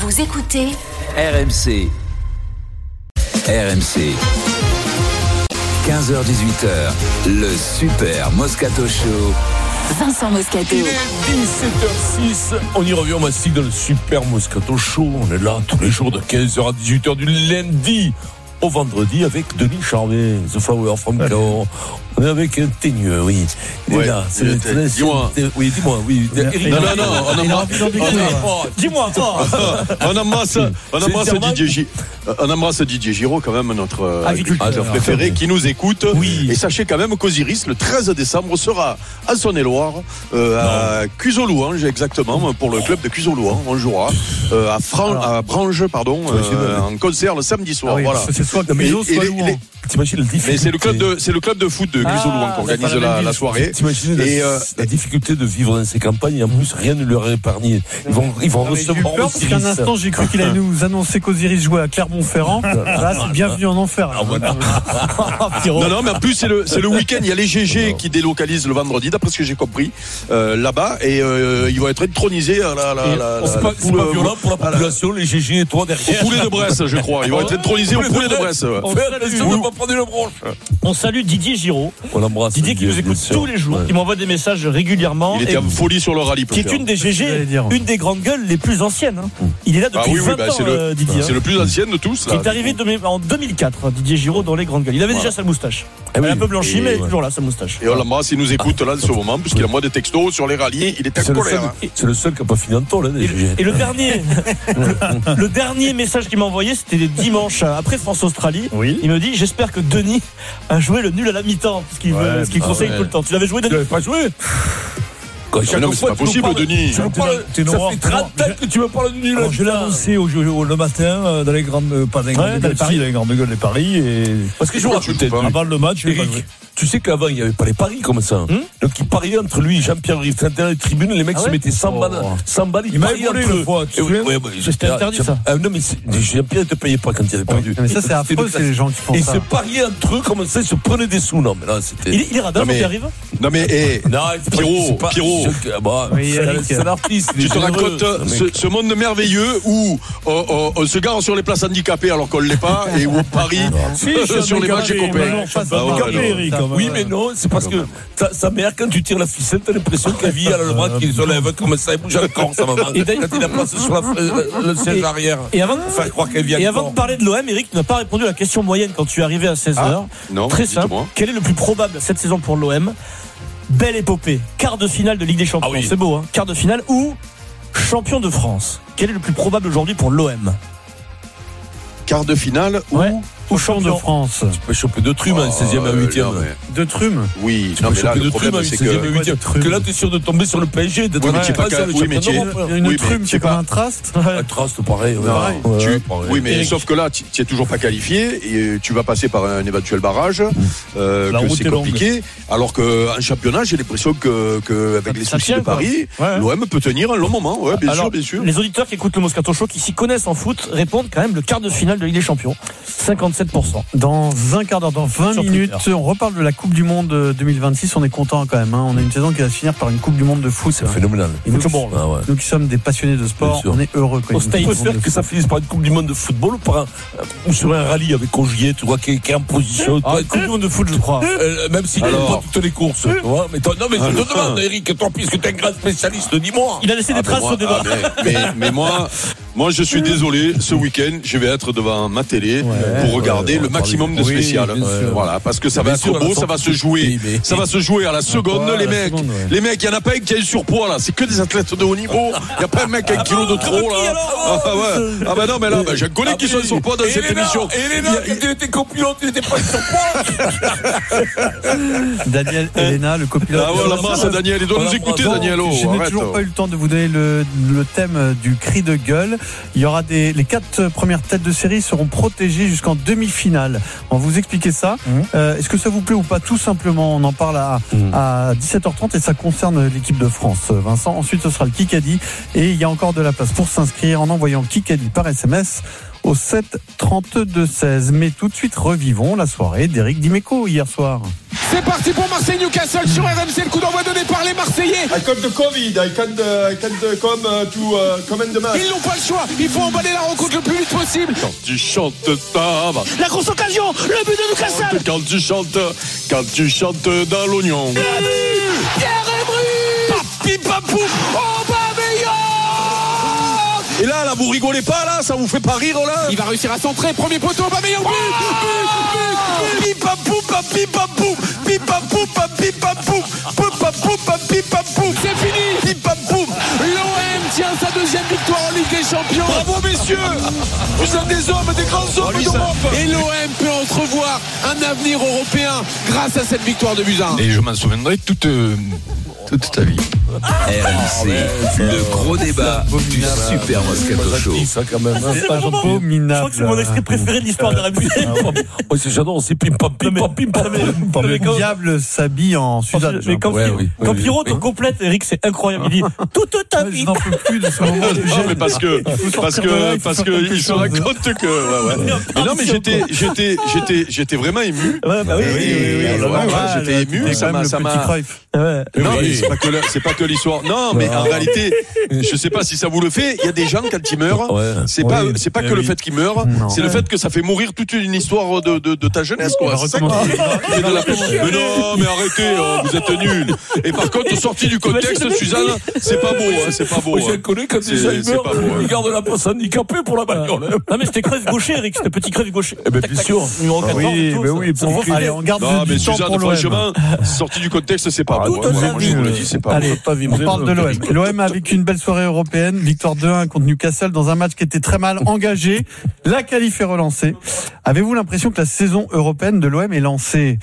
Vous écoutez RMC. RMC. 15h-18h, le Super Moscato Show. Vincent Moscato. Il est 17h06, on y revient au Mastic dans le Super Moscato Show. On est là tous les jours de 15h à 18h du lundi au vendredi avec Denis Charvet, The Flower from Cahors. On est avec un teigneux, oui. Il est là. Dis-moi. Oui, dis-moi, oui. Eric, Dis-moi. On embrasse Didier Giraud, quand même, notre agriculteur préféré, qui nous écoute. Oui. Et sachez quand même qu'Osiris, le 13 décembre, sera à Saône-et-Loire, à Cuzeau-Louange, exactement, pour le club de Cuzeau-Louange. On jouera à Brange, en concert le samedi soir. Voilà. C'est soit Cuzeau, soit Louange. T'imagines la difficulté. Mais c'est le club de foot de Cuzeau-Louange qui organise la soirée. T'imagines la difficulté de vivre dans ces campagnes et en plus rien ne leur est épargné. Ils vont recevoir peur parce qu'un instant j'ai cru qu'il allait nous annoncer qu'Osiris jouait à Clermont-Ferrand. Là c'est bienvenue en enfer. Non, mais en plus c'est le week-end. Il y a les GG qui délocalisent le vendredi, d'après ce que j'ai compris, là-bas, et ils vont être intronisés à c'est pas violent pour la population, les GG et toi derrière. Au poulet de Bresse, je crois. Ils vont être intronisés au poulet de Bresse. Fais attention de ne pas prendre une branche. On salue Didier Giraud. On l'embrasse. Didier qui nous écoute tous les jours, qui m'envoie des messages régulièrement. Il était en folie sur le rallye. Qui est une des GG, une des grandes gueules les plus anciennes. Il est là depuis 20 ans, Didier. C'est le plus ancien de tous. Qui est arrivé en 2004, Didier Giraud dans les grandes gueules. Il avait déjà sa moustache. Elle est un peu blanchie, mais toujours là, sa moustache. Et on l'embrasse, il nous écoute là, de ce moment, puisqu'il a moins de textos sur les rallyes. Il est en colère. C'est le seul qui n'a pas fini en tôle. Et le dernier message qu'il m'a envoyé, c'était dimanche après France-Australie. Il me dit: j'espère que Denis a joué le nul à la mi-temps, parce qu'il conseille tout le temps. Tu l'avais joué, Denis? Tu l'avais pas joué? Non, mais c'est pas possible, Denis. Ça fait 30 ans que tu me parles du nul. Je l'ai annoncé le matin dans les grandes, pas dans les grandes gueules, dans les grandes gueules des paris. Parce que je vois avant le match, tu sais qu'avant il n'y avait pas les paris comme ça. Donc ils pariaient entre lui et Jean-Pierre Rive. Dans les tribunes, les mecs se mettaient 100 balles. Il m'a volé une fois. C'était interdit ça. Non, mais Jean-Pierre ne te payait pas quand il avait perdu. Mais ça c'est affreux, c'est les gens qui font ça. Et se pariaient entre eux comme ça, ils se prenaient des sous. Non, mais là c'était. Il est radin, Jean-Pierre Rive. Non, mais Pierrot. C'est un artiste. Tu te racontes ce monde merveilleux où on se gare sur les places handicapées alors qu'on ne l'est pas, et où on parie sur les matchs des copains. Oui, mais non, c'est parce que sa mère, quand tu tires la ficelle, t'as l'impression qu'elle vit à la bras qu'il se lève comme ça, et bouge encore, sa maman. Et quand il a place sur le siège arrière. Et avant de parler de l'OM, Eric, tu n'as pas répondu à la question moyenne quand tu es arrivé à 16h. Non, très simple. Quel est le plus probable cette saison pour l'OM? Belle épopée, quart de finale de Ligue des Champions, c'est beau, hein. Quart de finale ou champion de France. Quel est le plus probable aujourd'hui pour l'OM? Quart de finale ou champion de France. Tu peux choper deux trumes en 16e et 8e. Deux trumes? Oui, tu peux choper deux trumes en 16e et 8e. Que là, tu es sûr de tomber sur le PSG. Il y a une trume, c'est comme un trust. Un trust, pareil. Oui, mais sauf que là, tu n'es toujours pas qualifié et tu vas passer par un éventuel barrage. Que c'est compliqué. Alors qu'en championnat, j'ai l'impression qu'avec les soucis de Paris, l'OM peut tenir un long moment. Ouais, bien sûr. Les auditeurs qui écoutent le Moscato Show, qui s'y connaissent en foot, répondent quand même le quart de finale de Ligue des Champions. 57%. Dans un quart d'heure, dans 20 minutes, on reparle de la Coupe du Monde 2026. On est content quand même. On a une saison qui va se finir par une Coupe du Monde de foot. C'est phénoménal. Nous qui sommes des passionnés de sport, on est heureux. On peut faire que ça finisse par une Coupe du Monde de football ou sur un rallye avec Congier, tu vois, qui est en position. Coupe du Monde de foot, je crois. Même s'il n'a pas toutes les courses. Tu vois. Mais je te demande, Eric, toi, puisque tu es un grand spécialiste, dis-moi. Il a laissé des traces au débat. Mais moi, je suis désolé. Ce week-end, je vais être devant ma télé pour regarder le maximum de spécial. Voilà, parce que ça va être beau, ça va se jouer à la seconde. Les mecs, il n'y en a pas un qui a un surpoids là. C'est que des athlètes de haut niveau. Il n'y a pas un mec qui a un kilo de trop là. Non, mais là, j'ai un collègue qui sont en surpoids dans cette émission. Et tu étais copilote, tu n'étais pas en surpoids. Daniel Elena, le copilote. C'est Daniel. Il doit nous écouter, Daniel. Je n'ai toujours pas eu le temps de vous donner le thème du cri de gueule. Il y aura les 4 premières têtes de série seront protégées jusqu'en demi-finale. On va vous expliquer ça. Est-ce que ça vous plaît ou pas? Tout simplement, on en parle à 17h30 et ça concerne l'équipe de France. Vincent, ensuite ce sera le Kikadi et il y a encore de la place pour s'inscrire en envoyant Kikadi par SMS au 7 32 16. Mais tout de suite, revivons la soirée d'Éric Dimeco hier soir. C'est parti pour Marseille-Newcastle sur RMC. Le coup d'envoi donné par les Marseillais. I got the COVID. I can't come to comment the match. Ils n'ont pas le choix. Il faut emballer la rencontre le plus vite possible. Quand tu chantes ça va. La grosse occasion, le but de Newcastle. Quand tu chantes dans l'oignon. Pierre Emerick. Papi papou. Et là, vous rigolez pas là, ça vous fait pas rire là. Il va réussir à centrer, premier poteau, Aubameyang, but. Pipapou, papipapou, pipapou, papipapou, papapou, papipapou. C'est fini. Pipapou. L'OM tient sa deuxième victoire en Ligue des Champions. Bravo messieurs. Vous êtes des hommes, des grands hommes d'Europe. Et l'OM peut entrevoir un avenir européen grâce à cette victoire de Buzyn. Et je m'en souviendrai toute ta vie. RMC, le gros débat du Super Moscato Show. Ça quand même. C'est abominable. Je crois que c'est mon extrait préféré de l'histoire de RMC. J'adore, c'est pim pam pim pam pim pam. Le diable s'habille en Suzanne. Mais quand Pierrot te complète, Eric, c'est incroyable. Il dit toute ta vie. Je n'en peux plus de ce moment. Non, mais parce que il se raconte que. Mais non, mais j'étais vraiment ému. J'étais ému. Ça m'a. Non, mais c'est pas que l'histoire. Non, mais en réalité, je sais pas si ça vous le fait. Il y a des gens quand ils meurent, c'est pas que le fait qu'ils meurent, c'est le fait que ça fait mourir toute une histoire de ta jeunesse, quoi. C'est ça qui est de la peine. Mais non, mais arrêtez, vous êtes nuls. Et par contre, sorti du contexte, Suzanne, c'est pas beau, c'est pas beau. Je connais quand déjà il meurt, il garde la place handicapée pour la bagnole. Non, mais c'était crève gaucher, Eric, c'était petit crève gaucher. Eh ben, bien sûr. Numéro 14. Oui, allez, on garde non, mais du temps Suzanne, pour l'OM. franchement, sorti du contexte, c'est pas beau. Moi, je vous le dis, c'est pas beau. Allez, on parle de l'OM. L'OM a vécu une belle soirée européenne, victoire 2-1 contre Newcastle dans un match qui était très mal engagé. La qualif est relancée. Avez-vous l'impression que la saison européenne de l'OM est lancée?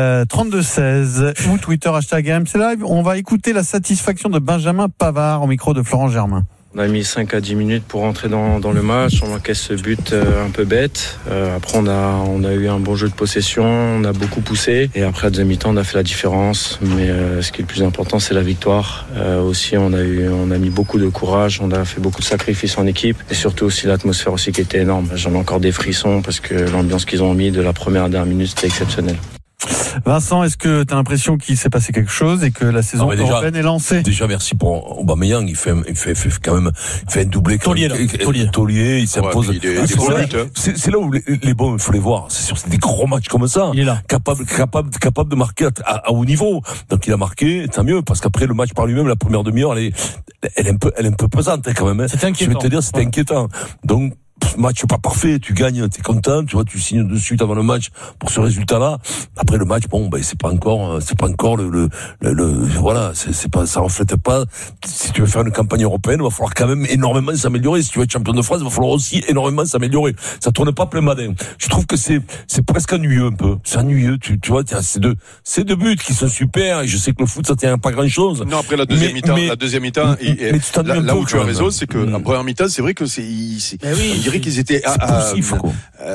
32-16 ou Twitter #RMC Live. On va écouter la satisfaction de Benjamin Pavard au micro de Florent Germain. On a mis 5 à 10 minutes pour rentrer dans le match. On encaisse ce but un peu bête. Après, on a eu un bon jeu de possession. On a beaucoup poussé. Et après, à deuxième mi-temps, on a fait la différence. Mais ce qui est le plus important, c'est la victoire. Aussi, on a mis beaucoup de courage. On a fait beaucoup de sacrifices en équipe. Et surtout aussi l'atmosphère aussi qui était énorme. J'en ai encore des frissons parce que l'ambiance qu'ils ont mis de la première à la dernière minute, c'était exceptionnel. Vincent, est-ce que tu as l'impression qu'il s'est passé quelque chose et que la saison européenne est lancée? Déjà, merci pour Aubameyang. Il fait quand même, il fait un doublé. Taulier, il s'impose. C'est là où les bons, il faut les voir. C'est sur des gros matchs comme ça. Il est là. Capable de marquer à haut niveau. Donc, il a marqué, tant mieux, parce qu'après, le match par lui-même, la première demi-heure, elle est un peu pesante, quand même. C'était inquiétant. Je vais te dire, c'était inquiétant. Donc, match pas parfait, tu gagnes, t'es content, tu vois, tu signes de suite avant le match pour ce résultat-là. Après le match, c'est pas encore voilà, c'est pas, ça reflète pas. Si tu veux faire une campagne européenne, il va falloir quand même énormément s'améliorer. Si tu veux être champion de France, il va falloir aussi énormément s'améliorer. Ça tourne pas plein badin. Je trouve que c'est presque ennuyeux un peu. C'est ennuyeux, tu vois, ces deux buts qui sont super, et je sais que le foot, ça tient pas grand chose. Non, après la deuxième mi-temps, là où tu as raison, c'est que en première mi-temps, c'est vrai que on dirait qu'ils étaient poussifs, quoi.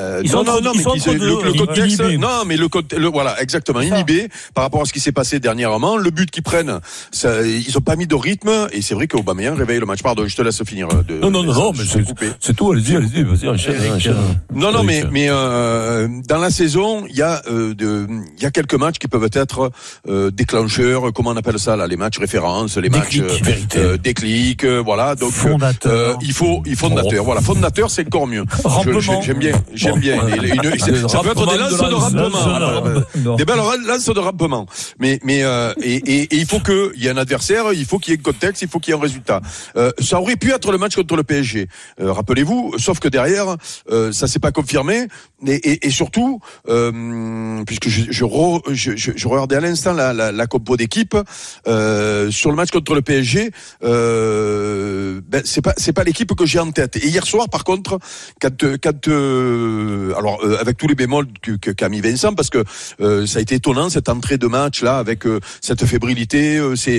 Le contexte, non, mais voilà, exactement, inhibé par rapport à ce qui s'est passé dernièrement. Le but qu'ils prennent, ils ont pas mis de rythme, et c'est vrai qu'Aubameyang réveille le match. Pardon, je te laisse finir. Non, mais c'est tout, allez-y, vas-y, enchaîne. Non, mais dans la saison, il y a quelques matchs qui peuvent être déclencheurs, comment on appelle ça là, les matchs références, les matchs déclic, voilà. Donc il faut fondateur. Voilà, fondateur, c'est encore mieux. J'aime bien. Ça peut être des lances de rampement. Des belles lances de rampement. Mais il faut qu'il y ait un adversaire, il faut qu'il y ait un contexte, il faut qu'il y ait un résultat. Ça aurait pu être le match contre le PSG. Rappelez-vous, sauf que derrière, ça s'est pas confirmé. Et surtout, puisque je regardais à l'instant la compo d'équipe, sur le match contre le PSG, c'est pas l'équipe que j'ai en tête. Et hier soir, par contre, alors avec tous les bémols qu'a mis Vincent, parce que ça a été étonnant cette entrée de match là avec cette fébrilité.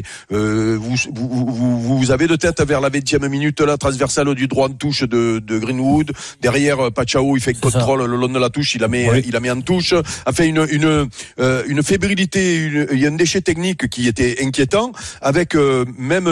Vous avez de tête vers la 20e minute la transversale du droit en touche de Greenwood. Derrière, Pachao, il fait contrôle le long de la touche, il la met en touche. Enfin une fébrilité, il y a un déchet technique qui était inquiétant, avec même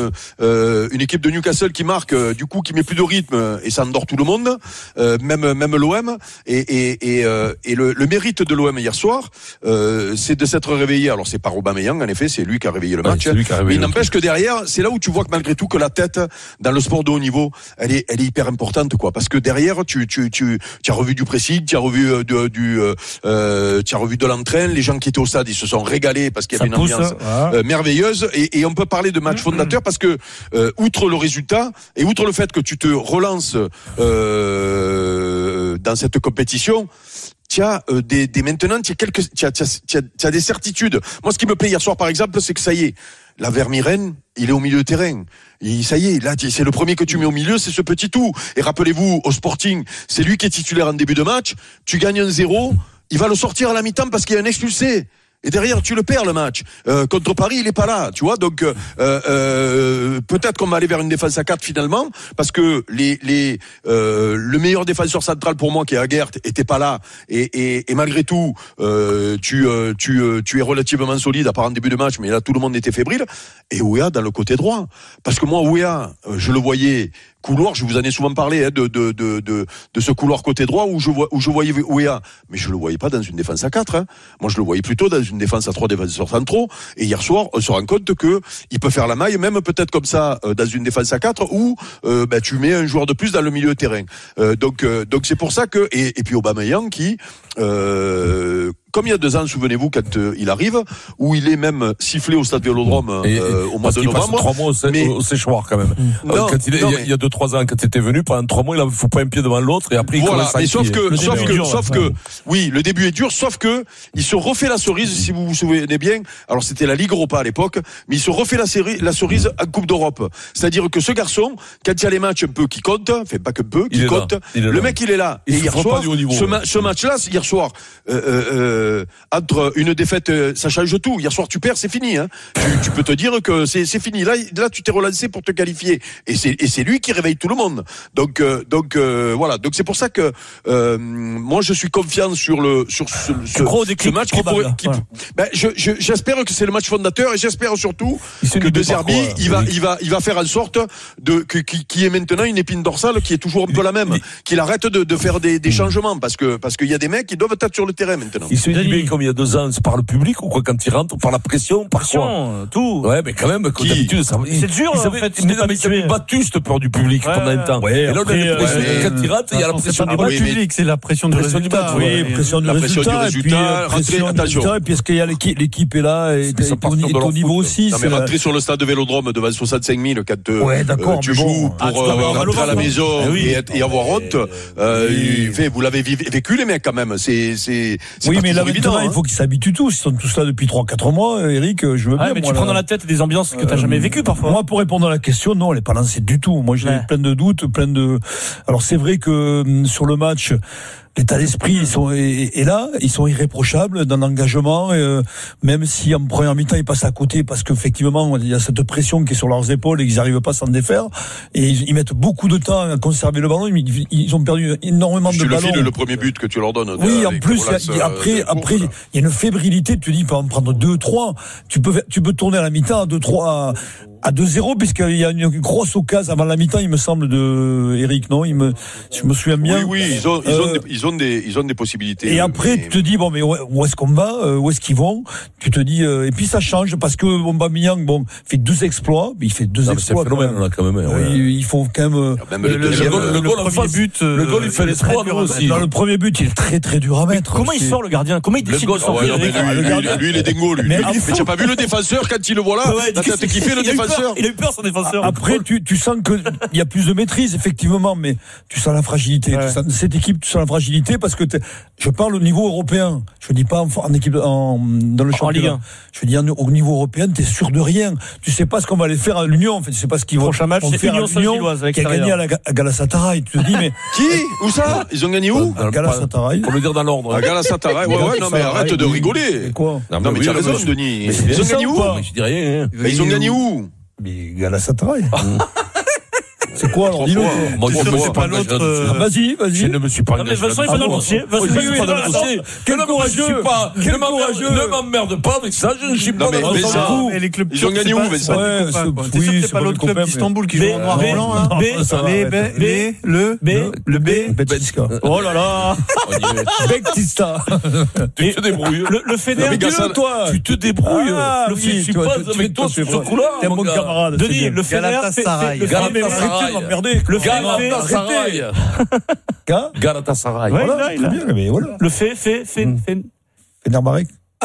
une équipe de Newcastle qui marque, du coup qui met plus de rythme et ça endort tout le monde. Même même l'OM et le mérite de l'OM hier soir, c'est de s'être réveillé. Alors c'est pas Aubameyang, en effet, c'est lui qui a réveillé le match. Mais il n'empêche que derrière, c'est là où tu vois que malgré tout que la tête dans le sport de haut niveau, elle est hyper importante, quoi. Parce que derrière, tu as revu du pressing, tu as revu tu as revu de l'entrain. Les gens qui étaient au stade, ils se sont régalés parce qu'il y avait une ambiance merveilleuse. Et on peut parler de match fondateur parce que outre le résultat et outre le fait que tu te relances dans cette compétition, tu as maintenant tu as des certitudes. Moi, ce qui me plaît hier soir, par exemple, c'est que ça y est, la Vermiren, il est au milieu de terrain. Et ça y est, là, c'est le premier que tu mets au milieu, c'est ce petit tout. Et rappelez-vous, au Sporting, c'est lui qui est titulaire en début de match. Tu gagnes 1-0, il va le sortir à la mi-temps parce qu'il y a un expulsé. Et derrière, tu le perds le match. Contre Paris, il est pas là, tu vois. Donc peut-être qu'on va aller vers une défense à 4 finalement, parce que le meilleur défenseur central pour moi, qui est Aguert, était pas là. Et malgré tout, tu es relativement solide, à part en début de match, mais là tout le monde était fébrile. Et Ouéa dans le côté droit, parce que moi Ouéa, je le voyais couloir, je vous en ai souvent parlé de ce couloir côté droit où je voyais Ouéa, mais je le voyais pas dans une défense à 4. Moi je le voyais plutôt dans une défense à 3 défenseurs centraux. Et hier soir, on se rend compte que il peut faire la maille, même peut-être comme ça dans une défense à 4 où tu mets un joueur de plus dans le milieu de terrain. Donc c'est pour ça que et puis Aubameyang qui comme il y a 2 ans, souvenez-vous, quand il arrive, où il est même sifflé au stade Vélodrome au mois de novembre. 3 mois au séchoir quand même. Non, il y a 2-3 ans, quand tu étais venu, pendant 3 mois, il ne faut pas un pied devant l'autre, et après il voilà, commence à mais sauf que, oui, le début est dur, sauf que il se refait la cerise, si vous vous souvenez bien. Alors c'était la Ligue Europa à l'époque, mais il se refait la cerise en Coupe d'Europe. C'est-à-dire que ce garçon, quand il y a les matchs un peu qui comptent, enfin pas que peu, qui comptent, le mec il est là. Et hier soir, ce match-là, hier soir, entre une défaite, ça change tout. Hier soir, tu perds, c'est fini. Hein. Tu peux te dire que c'est fini. Là, tu t'es relancé pour te qualifier. Et c'est lui qui réveille tout le monde. Donc voilà. Donc c'est pour ça que moi, je suis confiant sur ce match j'espère que c'est le match fondateur et j'espère surtout que De Zerbi, il va faire en sorte qu'il y ait maintenant une épine dorsale qui est toujours un peu la même, qu'il arrête de faire des changements parce qu'il y a des mecs qui doivent être sur le terrain maintenant. Il se dit comme il y a 2 ans, c'est par le public ou quoi quand il rentre, par la pression, par quoi tout. Ouais, mais quand même, comme d'habitude, c'est dur. En fait, il avait battu cette peur du public pendant un temps. Ouais, et là, quand il rentre, il y a la pression du public, c'est la pression du résultat. Oui, pression du résultat. Et puis est-ce qu'il y a l'équipe est là et au niveau aussi. Non mais rentrer sur le stade de Vélodrome devant 65 000 quand tu joues pour rentrer à la maison et avoir honte. Vous l'avez vécu les mecs quand même. Oui, mais là maintenant, il faut qu'ils s'habituent tous. Ils sont tous là depuis 3-4 mois. Eric, je veux bien. Mais tu prends dans la tête des ambiances que t'as jamais vécues parfois. Moi, pour répondre à la question, non, elle est pas lancée du tout. Moi, j'ai plein de doutes, Alors, c'est vrai que sur le match, l'état d'esprit, est là, ils sont irréprochables dans l'engagement, même si en première mi-temps ils passent à côté parce qu'effectivement il y a cette pression qui est sur leurs épaules et qu'ils n'arrivent pas à s'en défaire, et ils mettent beaucoup de temps à conserver le ballon. Ils ont perdu énormément de ballons. Tu le file le premier but que tu leur donnes. Oui, en plus après il y a une fébrilité. Tu dis, par prendre 2-3, tu peux tourner à la mi-temps à 2-3. À 2-0, puisqu'il y a une grosse occasion avant la mi-temps, il me semble, de Eric, non? Je me souviens bien. Oui, ils ont des possibilités. Et après, tu te dis, bon, mais où est-ce qu'on va? Où est-ce qu'ils vont? Tu te dis, et puis ça change, parce que Aubameyang, fait 2 exploits, mais il fait 2 exploits. C'est phénoménal, là, quand même. Il faut quand même, le goal en face, le goal, il fait l'espoir, aussi. Dans le premier but, il est très, très dur à mettre. Comment il sort, le gardien? Comment il décide de sortir? Lui, il est dingo, lui. Mais tu n'as pas vu le défenseur quand il le voit là? La tête qui fait le défenseur. Il a eu peur, son défenseur. Après, tu sens qu'il y a plus de maîtrise, effectivement, mais tu sens la fragilité. Cette équipe, tu sens la fragilité parce que je parle au niveau européen. Je dis pas en équipe, dans le championnat. Je dis au niveau européen, t'es sûr de rien. Tu sais pas ce qu'on va aller faire à l'Union. En fait, tu sais pas ce qu'ils vont faire à l'Union, qui a gagné à Galatasaray. Tu te dis, mais. Qui? Où ça? Ils ont gagné où? À Galatasaray. Pour le dire dans l'ordre. À Galatasaray. Ouais, non, mais arrête de rigoler. Et quoi? Non, mais tu as raison, Denis. Ils ont gagné où? Je dis rien. Ils ont gagné où? Mais Galatasaray. C'est quoi alors? Dis-le. Moi, je ne me suis pas l'autre. Vas-y. Je ne me suis pas engagé. Vincent, il va dans le dossier. Quel courageux. Ne m'emmerde pas avec ça, je ne suis pas dans le dossier. Les clubs Ils ont gagné où, Vincent? T'es sûr que c'est pas l'autre club d'Istanbul qui joue en noir et blanc, hein? Le B. Bettiska. Oh là là. Bettiska. Tu te débrouilles. Le Fédéral. Dis-le, toi. Tu te débrouilles. Ah, Je suis pas avec toi sur ce coup-là. T'es un bon camarade. Denis, le Fédéral. Galatasaray. Le fait. Fenerbahçe.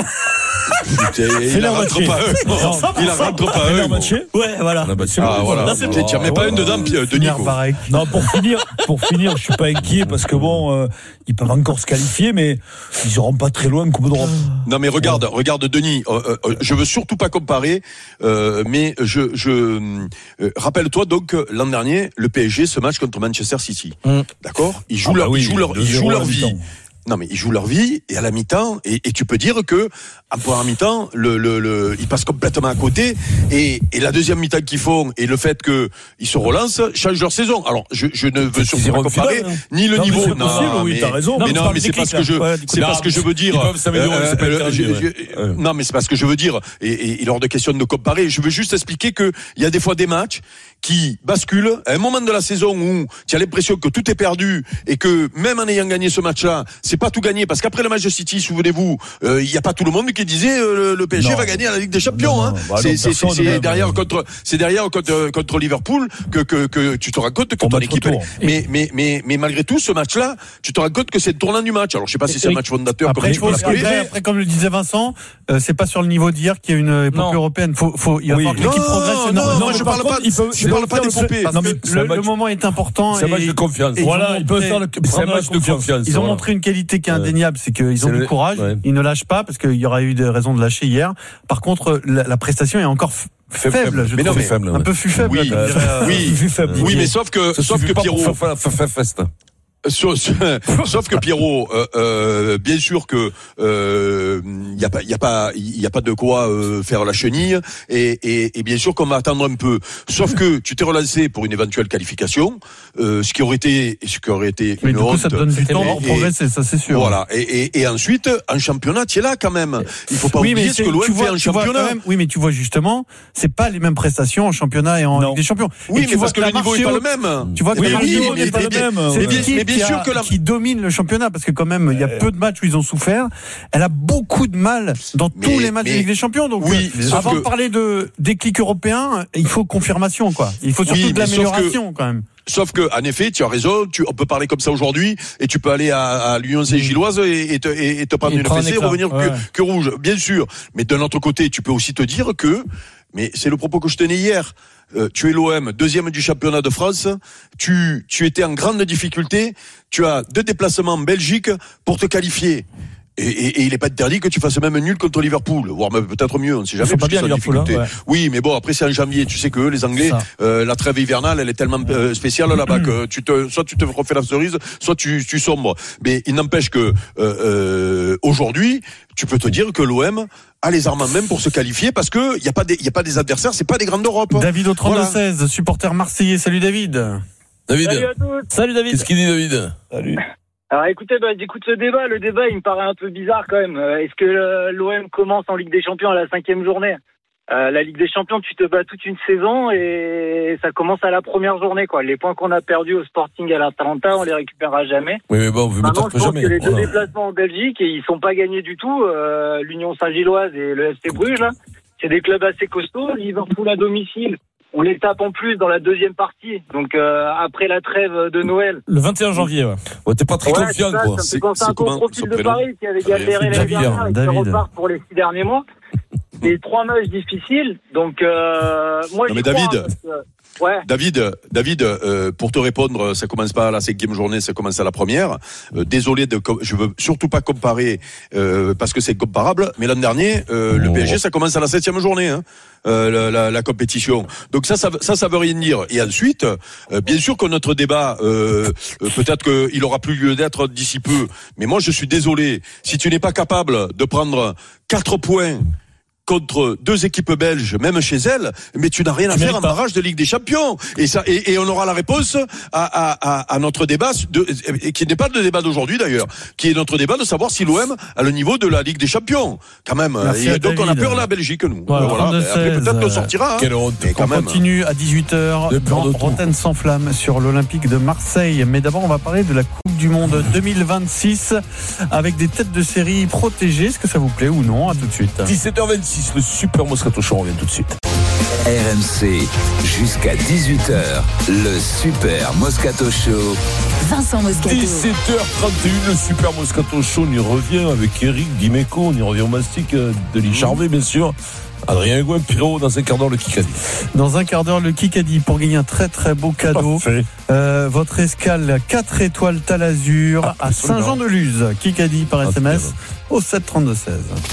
Il la rentre pas eux. Ouais, voilà. Ah, voilà. Là, c'est Tu remets pas une dedans, Denis. Non, pour finir, je suis pas inquiet parce que bon, ils peuvent encore se qualifier, mais ils auront pas très loin Coupe d'Europe. Non, mais regarde, Denis. Je veux surtout pas comparer, mais rappelle-toi donc l'an dernier, le PSG ce match contre Manchester City. D'accord? Ils jouent leur vie. Non, mais ils jouent leur vie, et à la mi-temps, et tu peux dire que, en première mi-temps, ils passent complètement à côté, et la deuxième mi-temps qu'ils font, et le fait qu'ils se relancent, change leur saison. Alors, je ne veux surtout pas comparer, ni le niveau. Oui, t'as raison. Mais non, mais c'est parce que je veux dire. Ils peuvent s'améliorer, c'est pas non, mais c'est parce que je veux dire, et il est hors de question de comparer. Je veux juste expliquer que il y a des fois des matchs qui basculent à un moment de la saison où tu as l'impression que tout est perdu et que même en ayant gagné ce match-là, c'est pas tout gagné parce qu'après le match de City, souvenez-vous, il y a pas tout le monde qui disait le PSG va gagner la Ligue des Champions. C'est derrière contre Liverpool que tu te rends compte que ton équipe. Mais malgré tout, ce match-là, tu te rends compte que c'est le tournant du match. Alors je sais pas si c'est un match fondateur. Après, comme le disait Vincent, c'est pas sur le niveau d'hier qu'il y a une épopée européenne. Il va falloir que l'équipe progresse. Non, je parle pas d'épopée. Le moment est important. C'est un match de confiance. Voilà, ils peuvent faire c'est un match de confiance. Ils ont montré une qualité qui est indéniable, c'est qu'ils ont du courage. Ils ne lâchent pas parce qu'il y aurait eu des raisons de lâcher hier. Par contre, la prestation est encore faible, je trouve. Un peu plus faible. Oui, mais sauf que Pierrot. Sauf que Pierrot, bien sûr que il y a pas de quoi faire la chenille et bien sûr qu'on va attendre un peu. Sauf que tu t'es relancé pour une éventuelle qualification, ce qui aurait été mais une du coup, honte. ça te donne du temps pour progresser, ça c'est sûr. Voilà. Et ensuite, en championnat, tu es là quand même. Il faut pas oublier ce que l'OM fait en championnat. Oui, mais tu vois justement, c'est pas les mêmes prestations en championnat et en Ligue des Champions. Oui, mais parce que le niveau est pas le même. Tu vois que le niveau n'est pas le même. Mais bien sûr que qui domine le championnat parce que quand même il y a peu de matchs où ils ont souffert. Elle a beaucoup de mal dans tous les matchs de Ligue des Champions. Donc avant de parler de déclic européen, il faut confirmation quoi. Il faut surtout de l'amélioration quand même. Sauf que, en effet, tu as raison, on peut parler comme ça aujourd'hui, et tu peux aller à l'Union Saint-Gilloise et te prendre une fessée et revenir que rouge. Bien sûr. Mais d'un autre côté, tu peux aussi te dire que, mais c'est le propos que je tenais hier. Tu es l'OM, deuxième du championnat de France. Tu étais en grande difficulté. Tu as 2 déplacements en Belgique pour te qualifier. Et il est pas interdit que tu fasses même nul contre Liverpool, voire même peut-être mieux, on sait jamais. C'est pas bien Liverpool. Oui, mais bon, après c'est en janvier. Tu sais que eux, les Anglais, la trêve hivernale, elle est tellement spéciale là-bas que soit tu te refais la cerise, soit tu sombres. Mais il n'empêche que aujourd'hui, tu peux te dire que l'OM a les armes en main pour se qualifier parce que y a pas des adversaires, c'est pas des grandes d'Europe. David au 32-16, supporter marseillais. Salut David. Salut à tous. Salut David. Qu'est-ce qu'il dit David? Salut. Alors écoutez, j'écoute ce débat. Le débat, il me paraît un peu bizarre quand même. Est-ce que l'OM commence en Ligue des Champions à la 5e journée? La Ligue des Champions, tu te bats toute une saison et ça commence à la première journée, quoi. Les points qu'on a perdus au Sporting à l'Atalanta, on les récupérera jamais. Oui, mais bon, maintenant, je pense que les 2 déplacements en Belgique, et ils sont pas gagnés du tout. L'Union Saint-Gilloise et le FC Bruges, là, c'est des clubs assez costauds. Liverpool à domicile. On les tape en plus dans la deuxième partie. Donc après la trêve de Noël. Le 21 janvier, ouais. T'es pas très confiant, quoi. Ça me fait penser un peu au profil de Paris qui avait galéré l'année dernière et qui repart pour les 6 derniers mois. Et 3 matchs difficiles. Donc moi, mais David, pour te répondre, ça commence pas à la 5e journée, ça commence à la première. Désolé, je veux surtout pas comparer parce que c'est comparable. Mais l'an dernier, le PSG, ça commence à la 7e journée. Hein. La compétition. Donc ça veut rien dire. Et ensuite, bien sûr que notre débat, peut-être qu'il aura plus lieu d'être d'ici peu. Mais moi, je suis désolé. Si tu n'es pas capable de prendre 4 points contre deux équipes belges, même chez elles, mais tu n'as rien à faire en barrage de Ligue des Champions. Et on aura la réponse à notre débat, qui n'est pas le débat d'aujourd'hui d'ailleurs, qui est notre débat de savoir si l'OM a le niveau de la Ligue des Champions. Quand même. Et donc on a peur la Belgique, nous. Voilà. Après peut-être qu'on sortira. Quelle honte. On continue à 18h dans Rotten sans flamme sur l'Olympique de Marseille. Mais d'abord, on va parler de la Coupe du Monde 2026 avec des têtes de série protégées. Est-ce que ça vous plaît ou non? À tout de suite. 17h26. Le Super Moscato Show revient tout de suite. RMC, jusqu'à 18h, le Super Moscato Show. Vincent Moscato. 17h31, le Super Moscato Show. On y revient avec Eric Dimeco. On y revient au mastic Denis Charvet, bien sûr. Adrien Gouin, Pierrot, dans un quart d'heure, le Kikadi. Dans un quart d'heure, le Kikadi pour gagner un très très beau cadeau. Votre escale 4 étoiles Talazur à Saint-Jean-de-Luz. Kikadi par SMS au 732-16.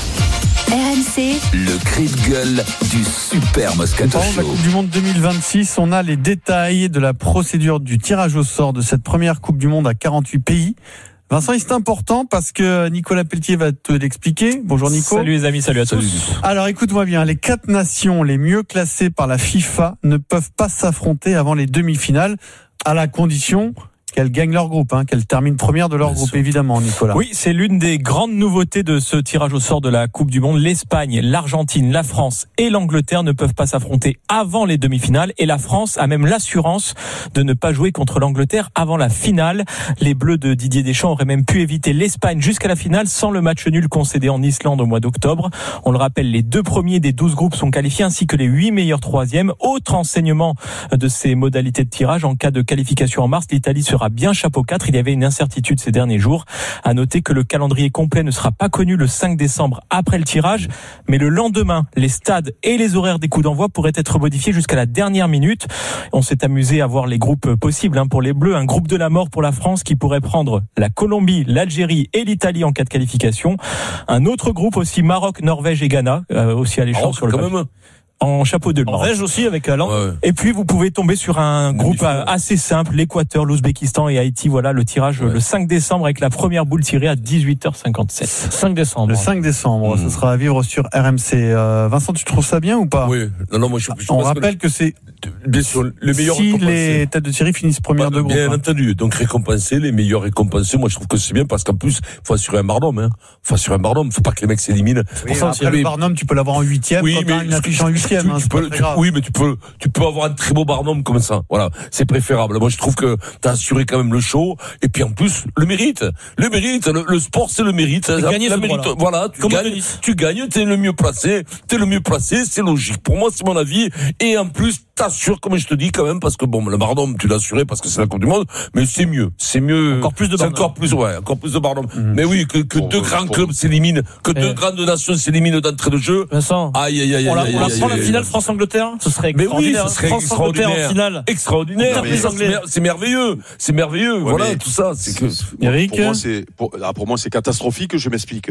RMC, le cri de gueule du Super Moscato Show. La Coupe du Monde 2026, on a les détails de la procédure du tirage au sort de cette première Coupe du Monde à 48 pays. Vincent, c'est important parce que Nicolas Pelletier va te l'expliquer. Bonjour Nico. Salut les amis, salut à tous. Alors écoute-moi bien, les 4 nations les mieux classées par la FIFA ne peuvent pas s'affronter avant les demi-finales, à la condition qu'elles gagnent leur groupe, qu'elles terminent première de leur groupe, évidemment, Nicolas. Oui, c'est l'une des grandes nouveautés de ce tirage au sort de la Coupe du Monde. L'Espagne, l'Argentine, la France et l'Angleterre ne peuvent pas s'affronter avant les demi-finales, et la France a même l'assurance de ne pas jouer contre l'Angleterre avant la finale. Les Bleus de Didier Deschamps auraient même pu éviter l'Espagne jusqu'à la finale sans le match nul concédé en Islande au mois d'octobre. On le rappelle, les 2 premiers des 12 groupes sont qualifiés, ainsi que les 8 meilleurs 3e. Autre enseignement de ces modalités de tirage, en cas de qualification en mars, l'Italie sera bien chapeau 4. Il y avait une incertitude ces derniers jours. À noter que le calendrier complet ne sera pas connu le 5 décembre après le tirage, mais le lendemain, les stades et les horaires des coups d'envoi pourraient être modifiés jusqu'à la dernière minute. On s'est amusé à voir les groupes possibles pour les Bleus. Un groupe de la mort pour la France qui pourrait prendre la Colombie, l'Algérie et l'Italie en cas de qualification. Un autre groupe aussi, Maroc, Norvège et Ghana, aussi alléchant sur le papier. En chapeau de Norvège aussi avec Alain. Ouais. Et puis vous pouvez tomber sur un groupe assez simple, l'Équateur, l'Ouzbékistan et Haïti. Voilà le tirage le 5 décembre avec la première boule tirée à 18h57. 5 décembre. Le 5 décembre, ce sera à vivre sur RMC. Vincent, tu trouves ça bien ou pas? Oui. Non, moi je on rappelle que c'est bien sûr le meilleur. Si les têtes de série finissent première de groupe. Bien entendu. Donc récompenser les meilleurs récompensés. Moi je trouve que c'est bien parce qu'en plus faut assurer un barnum. Faut assurer un barnum. Faut pas que les mecs s'éliminent. Oui, après le barnum, tu peux l'avoir en 8e. Oui, quand mais une affiche en 8e. Oui, mais tu peux avoir un très beau barnum comme ça. Voilà, c'est préférable. Moi, je trouve que t'as assuré quand même le show. Et puis en plus, le mérite, le sport, c'est le mérite. Voilà, tu gagnes, t'es le mieux placé, c'est logique. Pour moi, c'est mon avis. Et en plus, t'assures, comme je te dis quand même, parce que bon, le barnum, tu l'as assuré parce que c'est la Coupe du Monde, mais c'est mieux. Encore plus de barnum. Encore plus de barnum. Mais oui, que deux grands clubs s'éliminent, que deux grandes nations s'éliminent d'entrée de jeu. Vincent. Aïe. On prend la finale France-Angleterre. Ce serait extraordinaire. Mais oui, ce serait France-Angleterre en finale. Extraordinaire. C'est merveilleux. Voilà, tout ça. C'est que. Eric. Pour moi, c'est catastrophique. Je m'explique.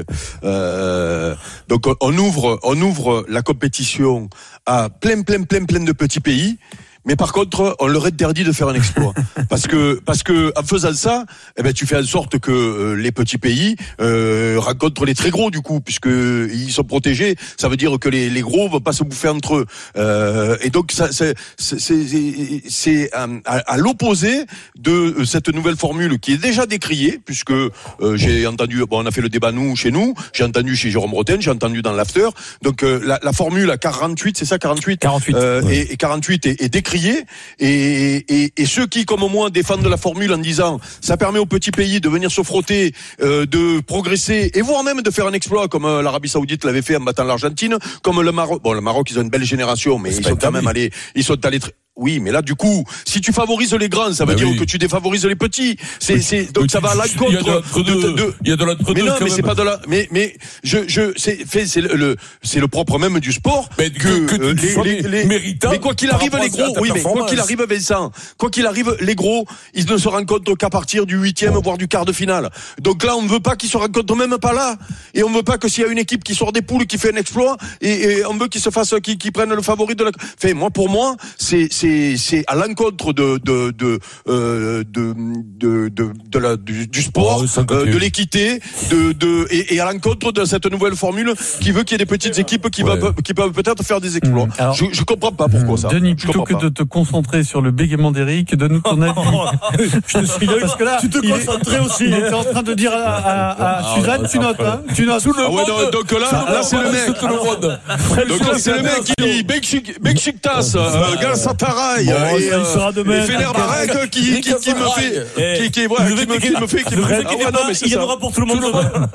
Donc, on ouvre la compétition à plein de petits pays. Mais par contre, on leur interdit de faire un exploit. Parce que, en faisant ça, tu fais en sorte que les petits pays, rencontrent les très gros, du coup, puisque ils sont protégés. Ça veut dire que les gros vont pas se bouffer entre eux. Et donc, ça, c'est à l'opposé de cette nouvelle formule qui est déjà décriée, puisque, j'ai entendu, on a fait le débat chez nous, j'ai entendu chez Jérôme Rotten, j'ai entendu dans l'after. Donc, la formule à 48, c'est ça, 48? 48. Et 48 est décriée. Et ceux qui, comme moi, défendent la formule en disant ça permet aux petits pays de venir se frotter, de progresser et voire même de faire un exploit comme l'Arabie Saoudite l'avait fait en battant l'Argentine, comme le Maroc. Bon, le Maroc, ils ont une belle génération, mais ils sont allés oui, mais là, du coup, si tu favorises les grands, ça veut dire que tu défavorises les petits. Donc ça va à l'encontre. Il y a de l'entre-deux. Mais non, mais c'est pas de la. Mais c'est le propre même du sport. Mais les méritants. Mais quoi qu'il arrive, les gros. Oui, mais quoi qu'il arrive, Vincent. Quoi qu'il arrive, les gros, ils ne se rencontrent qu'à partir du 8e, voire du quart de finale. Donc là, on ne veut pas qu'ils se rencontrent même pas là. Et on ne veut pas que s'il y a une équipe qui sort des poules, qui fait un exploit, et on veut qu'ils se fassent, qu'ils prennent le favori de la. Enfin, pour moi, c'est c'est à l'encontre du sport, de l'équité, et à l'encontre de cette nouvelle formule qui veut qu'il y ait des petites équipes qui peuvent peut-être faire des exploits. Alors, je comprends pas pourquoi ça. Denis, plutôt que de te concentrer sur le bégaiement d'Eric, donne-nous ton avis. Je te suis parce que là, tu te concentrais aussi. Il était en train de dire à Suzanne, tu notes, hein. Tu notes. Donc là, c'est le mec. Donc là, c'est le mec qui dit Beşiktaş, Galatasaray, il sera demain. Et Fenerbahçe qui me fait. Il y en aura pour tout le monde.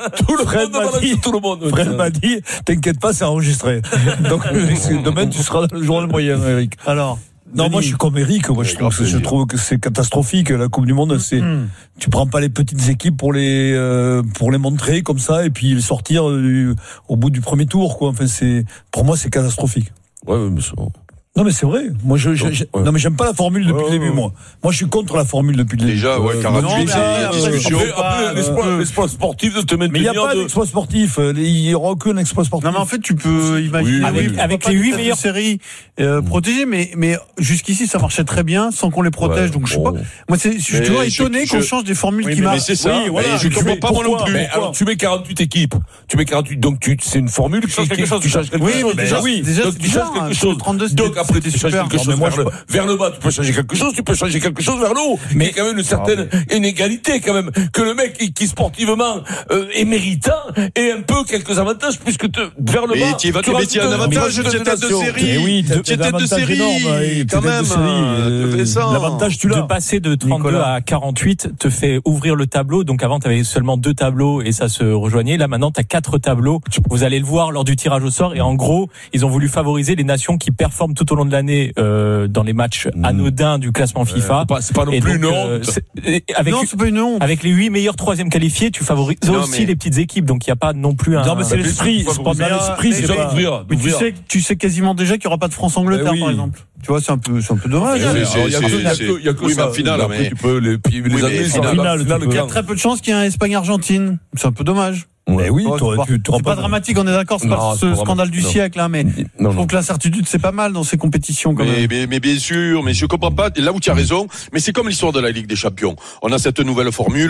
Tout le monde. Fred m'a dit, t'inquiète pas, c'est enregistré. Donc demain, tu seras dans le journal moyen, Eric. Alors. Non, moi je suis comme Eric. Moi je trouve que c'est catastrophique. La Coupe du Monde, tu prends pas les petites équipes pour les montrer comme ça et puis les sortir au bout du premier tour, quoi. Enfin, pour moi c'est catastrophique. Ouais, mais ça... Non mais c'est vrai. Moi non mais j'aime pas la formule depuis le début. Moi je suis contre la formule depuis le début. Déjà discussion. Après l'exploit sportif de te mettre. Mais il y a pas d'exploit sportif. Il y aura aucun exploit sportif. Non mais en fait tu peux imaginer avec les 8 meilleures séries protégées, mais jusqu'ici ça marchait très bien sans qu'on les protège. Donc je sais pas. Moi je suis toujours étonné qu'on change des formules qui marchent. Mais c'est ça. Je comprends pas moi non plus. Alors tu mets 48 équipes. Donc c'est une formule qui change quelque chose. Tu changes quelque chose. Déjà tu changes quelque chose. Donc après, tu changes quelque chose vers le bas, tu peux changer quelque chose, vers le haut. Mais il y a quand même une certaine inégalité, quand même, que le mec qui sportivement est méritant ait un peu quelques avantages, puisque vers le bas. Tu as un avantage, tu es tête de série. Oui, tu es tête de série, quand même. L'avantage, tu l'as. De passer de 32 à 48 te fait ouvrir le tableau. Donc avant, tu avais seulement 2 tableaux et ça se rejoignait. Là, maintenant, tu as 4 tableaux. Vous allez le voir lors du tirage au sort. Et en gros, ils ont voulu favoriser les nations qui performent tout au long de l'année dans les matchs anodins du classement FIFA. C'est pas non plus une honte. C'est pas une honte. Avec les 8 meilleurs 3e qualifiés, tu favorises aussi les petites équipes. Donc il n'y a pas non plus un. Non mais c'est l'esprit. C'est pas bien l'esprit. C'est d'ouvrir. Mais tu sais quasiment déjà qu'il n'y aura pas de France-Angleterre par exemple. Tu vois, c'est un peu dommage. Il y a que ça. Finale, après tu peux les finale. Il y a très peu de chances qu'il y ait un Espagne-Argentine. C'est un peu dommage. Mais oui, c'est pas dramatique, on est d'accord, c'est pas ce scandale du siècle, hein, mais je trouve que l'incertitude c'est pas mal dans ces compétitions quand même. Mais bien sûr, mais je comprends pas, là où tu as raison, mais c'est comme l'histoire de la Ligue des Champions. On a cette nouvelle formule,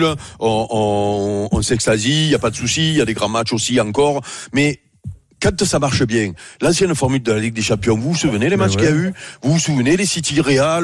on s'extasie, il y a pas de souci, il y a des grands matchs aussi encore, mais quand ça marche bien, l'ancienne formule de la Ligue des Champions, vous vous souvenez les matchs qu'il y a eu? Vous vous souvenez les City Real,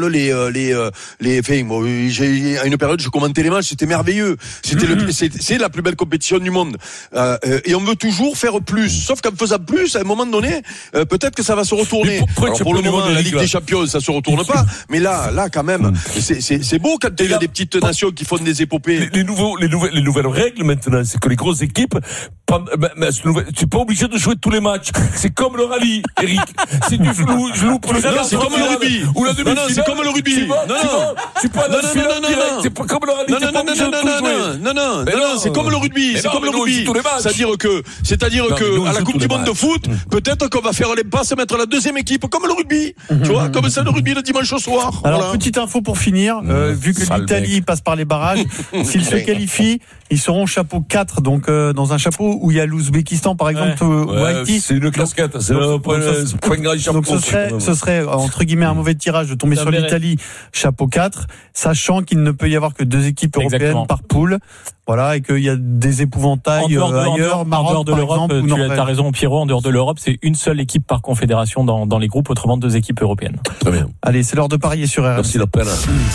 j'ai à une période je commentais les matchs, c'était merveilleux. C'est la plus belle compétition du monde. Et on veut toujours faire plus. Sauf qu'en faisant plus, à un moment donné, peut-être que ça va se retourner. Alors pour le moment, la Ligue des Champions, ça se retourne pas. Mais là, quand même, c'est beau quand il y a des petites nations qui font des épopées. Les nouvelles règles maintenant, c'est que les grosses équipes, tu es pas obligé de jouer tous les matchs. C'est comme le rallye, Eric. C'est du flou. C'est comme le rugby. Ou la demi-finale. Non, c'est comme le rugby. Tu peux aller direct. C'est pas comme le rallye. Non, c'est comme le rugby. C'est comme le rugby. C'est-à-dire que à la Coupe du Monde de foot, peut-être qu'on va faire l'impasse et mettre la deuxième équipe comme le rugby. Tu vois, comme ça le rugby le dimanche au soir. Alors petite info pour finir, vu que l'Italie passe par les barrages, s'ils se qualifient, ils seront chapeau 4, donc dans un chapeau où il y a l'Ouzbékistan par exemple. C'est une casquette, c'est pas une grande chapeau. Donc ce serait entre guillemets un mauvais tirage de tomber sur l'Italie chapeau 4, sachant qu'il ne peut y avoir que 2 équipes européennes par poule. Voilà, et qu'il y a des épouvantails ailleurs, Maroc, en dehors de l'Europe. Tu as raison, Pierrot, en dehors de l'Europe, c'est une seule équipe par confédération dans les groupes, autrement 2 équipes européennes. Très bien. Allez, c'est l'heure de parier sur RMC. Merci la peine.